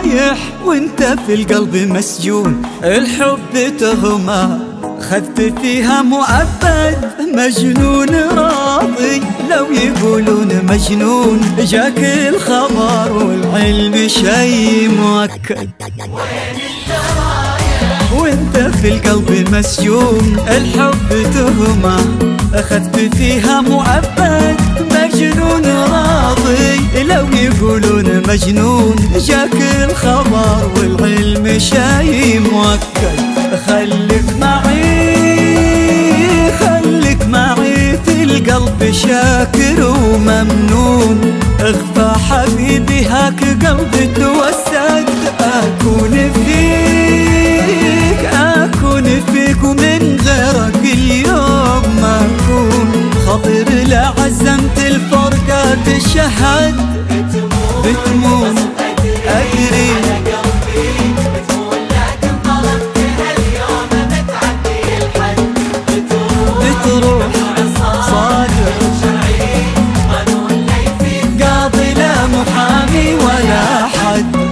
رايح وانت في القلب مسجون. الحب تهمة خذت فيها مؤبد، مجنون راضي لو يقولون مجنون. جاك الخبر والعلم شي مؤكد، وانت في القلب مسجون. الحب تهمة أخذت فيها مؤبد، مجنون راضي لو يقولون مجنون. جاك الخبر والعلم شي مؤكد. خليك معي في القلب شاكر وممنون. اخفى حبيبي هاك قلبي توسد. أكون فيك ومن غيرك اليوم ما أكون. خطر لا عزمت الفرقة تشهد، بتمون أدري بتروح صادق قاضي لا محامي ولا حد.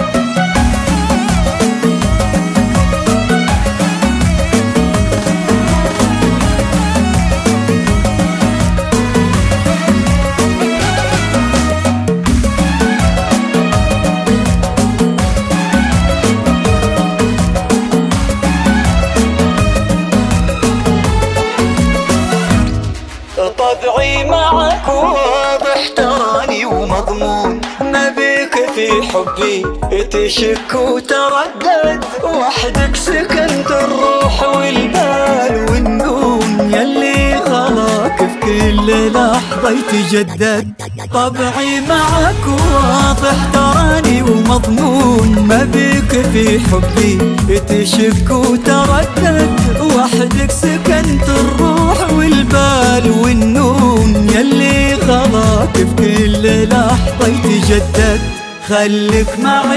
طبعي معك واضح تراني ومضمون. ما بيك في حبي تشك وتردد. وحدك سكنت الروح والبال والنوم، يلي غلاك في كل لحظة يتجدد. طبعي معك واضح تراني ومضمون. ما بيك في حبي تشك وتردد. وحدك سكنت الروح والبال والنون، يلي غلاك في كل لحظة يتجدد. خليك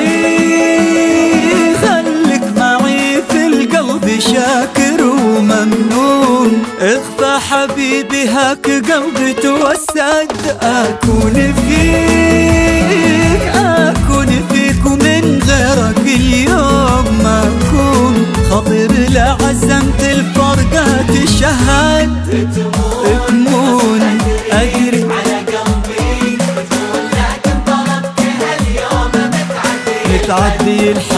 معي في القلب شاكر وممنون. اخفى حبيبي هاك قلبي توسد. أكون فيك ومن غيرك اليوم ما أكون. خطر لا عزمت الفرقة تشهد، تمون أجري على قلبي بتمون. لكن طلبت هاليوم متعدي الحد.